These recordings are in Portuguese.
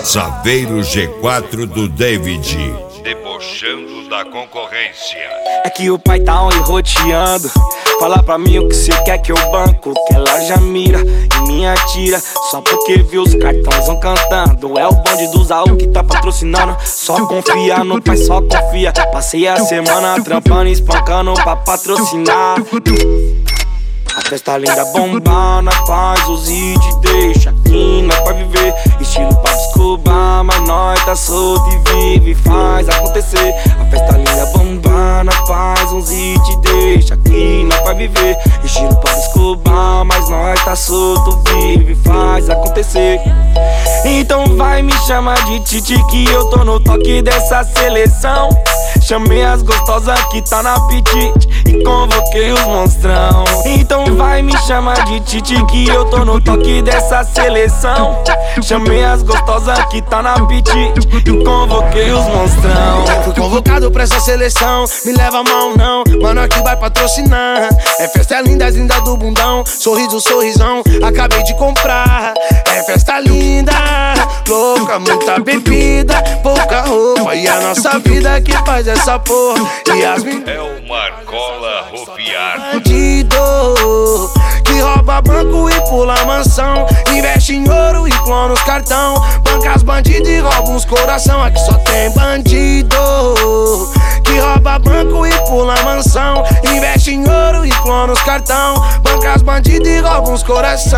Saveiro G4 do David, debochando da concorrência. É que o pai tá onde roteando. Fala pra mim o que cê quer que eu banco, que ela já mira e me atira. Só porque viu os cartãozão cantando. É o bonde do Zaú que tá patrocinando. Só confia no pai, só confia. Passei a semana trampando e espancando pra patrocinar. A festa linda bombando, faz os hits, deixa aqui, nós pra viver. Estilo Pablo Escobar, mas nós tá solto e vive, faz acontecer. A festa linda bombando, faz uns hits, deixa aqui, nós pra viver. Estilo Pablo Escobar, mas nós tá solto, vive, faz acontecer. Então vai me chamar de Titi que eu tô no toque dessa seleção. Chamei as gostosas que tá na apetite e convoquei os monstrão. Então vai me chamar de Titi que eu tô no toque dessa seleção. Chamei as gostosas que tá na apetite e convoquei os monstrão. Fui convocado pra essa seleção, me leva a mão não, mano aqui vai patrocinar. É festa linda, linda do bundão, sorriso, sorrisão, acabei de comprar. É festa linda, louca, muita bebida, pouca roupa. E a nossa vida que faz essa porra. E as é o Marcola Rufiar, bandido que rouba banco e pula mansão, investe em ouro e clona os cartão, banca as bandidos e rouba uns coração. Aqui só tem bandido que rouba banco e pula mansão, investe em ouro e clona os cartão, banca as bandidos e rouba uns coração.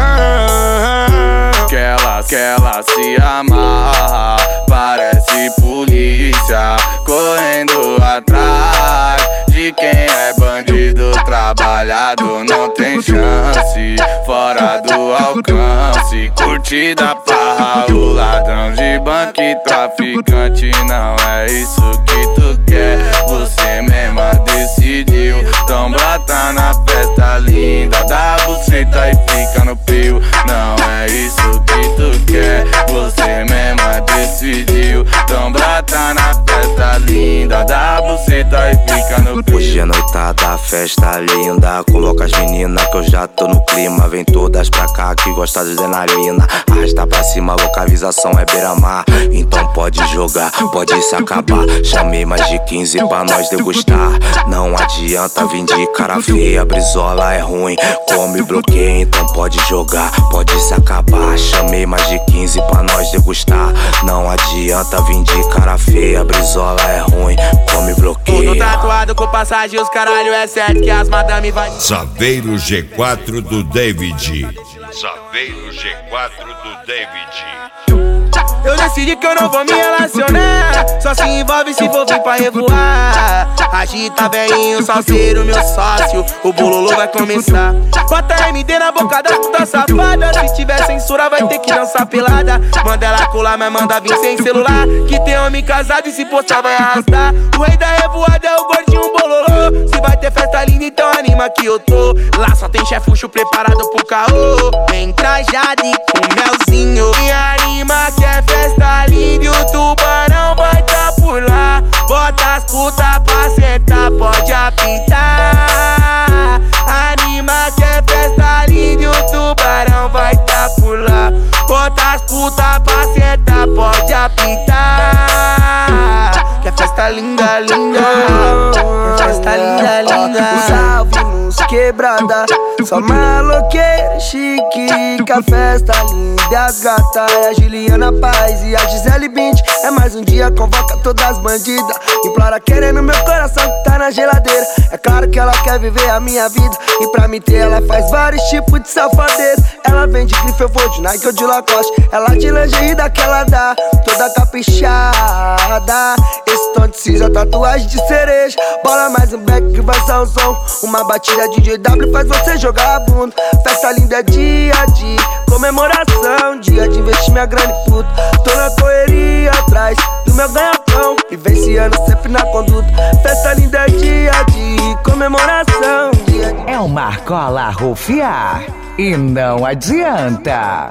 Que ela se amarra, parece polícia, correndo atrás de quem é bandido. Trabalhado não tem chance, fora do alcance. Curtida pra o ladrão de banco e traficante. Não é isso que tu quer, você mesma decidiu. Tombra tá na festa linda, dá buceta e fica no pio. Não é isso que tu quer, você mesma decidiu. Tombra tá na festa linda, dá buceta e fica no pio. Hoje é noitada, festa linda, convoca as meninas que eu já tô no clima. Vem todas pra cá que gosta de adrenalina. Arrasta pra cima, localização é beira-mar. Então pode jogar, pode se acabar. Chamei mais de 15 pra nós degustar. Não adianta vir de cara feia, brisola é ruim, come bloqueia. Então pode jogar, pode se acabar. Chamei mais de 15 pra nós degustar. Não adianta vir de cara feia, brisola é ruim, come bloqueia. Tudo tatuado com passagem, os caralho é certo que as madame vai. Saveiro G4 do David, Saveiro G4 do David. Eu decidi que eu não vou me relacionar, só se envolve se for vir pra revoar. Agita velhinho, salseiro, meu sócio, o bololô vai começar. Bota MD na boca da puta safada, se tiver censura vai ter que dançar pelada. Manda ela colar, mas manda vir sem celular, que tem homem casado e se postar vai arrastar. O rei da revoada é o gordinho bololô. Se vai ter festa linda então anima que eu tô. Lá só tem chefucho preparado pro caô. Vem trajado e com melzinho, me anima que é festa linda e o tubarão vai tá por lá. Bota as puta pra sentar, pode apitar. Anima que é festa linda e o tubarão vai tá por lá. Bota as puta pra sentar, pode apitar. Que é festa linda, linda. Que é festa linda, linda. Salve nos quebrada, só maloqueira chique. Que a festa linda e as gatas é a Juliana Paz e a Gisele Bint. É mais um dia, convoca todas as bandidas. Implora querendo meu coração que tá na geladeira. É claro que ela quer viver a minha vida, e pra me ter ela faz vários tipos de safadeza. Ela vem de grife, eu vou de Nike ou de Lacoste. Ela de lingerie daquela dá, toda caprichada. Esse tom de cinza, tatuagem de cereja. Bola mais um back que vai dar um som. Uma batida de JW faz você jogar a bunda. Festa linda é dia a dia, comemoração, dia de investir minha grana e puta. Tô na correria atrás do meu ganha-pão, vivenciando sempre na conduta. Festa linda é dia a dia, comemoração, dia de... É o Marcola Rufiar e não adianta. Esse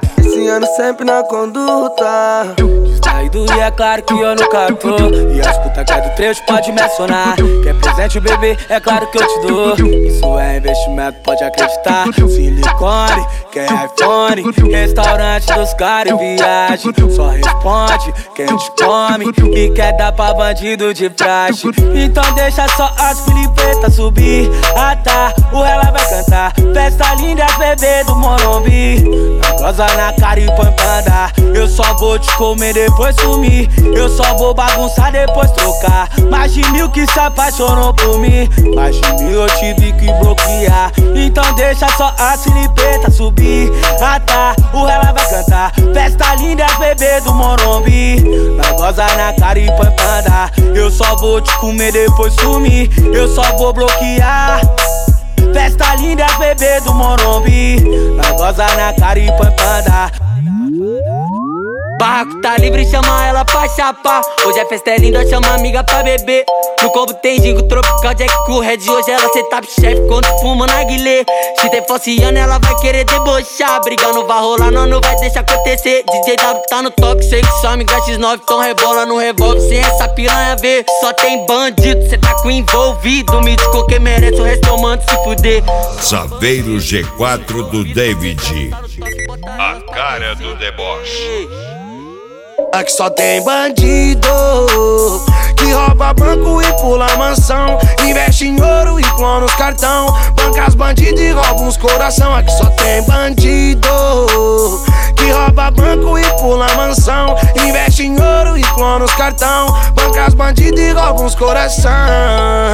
Juliano sempre na conduta. Distraído e é claro que eu nunca tô. E as puta que é do trecho pode me acionar. Quer presente, bebê, é claro que eu te dou. Isso é investimento, pode acreditar. Silicone, quer iPhone, restaurante dos caras e viagem. Só responde quem te come e quer dar pra bandido de praxe. Então deixa só as filipetas subir. Ah tá, o ela vai cantar. Festa linda, as bebê do Morumbi. Goza na cara e pancada. Eu só vou te comer, depois sumir. Eu só vou bagunçar, depois trocar. Mais de 1000 que se apaixonou por mim. Mais de 1000 eu tive que bloquear. Então deixa só a silipeta subir. Ah tá, o ela vai cantar. Festa linda, as bebê do Morumbi. Nós goza na cara e pancada. Eu só vou te comer, depois sumir. Eu só vou bloquear. Festa linda, as bebê do Morumbi. Nós goza na cara e pancada. Barraco tá livre, chama ela pra chapar. Hoje a festa é linda, chama amiga pra beber. No combo tem gingo tropical, Jack com Red. Hoje ela cê tá chefe quando fuma na guilê. Se tem falciano, ela vai querer debochar. Briga não vai rolar, não vai deixar acontecer. DJ W tá no toque, sei que só amiga X9. Então rebola no revólver, sem essa piranha ver. Só tem bandido, cê tá com envolvido. Me diz quem merece, o resto eu mando se fuder. Saveiro G4 do David, a cara do deboche. Aqui só tem bandido que rouba banco e pula mansão. Investe em ouro e clona os cartão. Banca as bandidos e rouba uns coração. Aqui só tem bandido que rouba banco e pula mansão. Investe em ouro e clona os cartão. Banca as bandidos e rouba uns coração.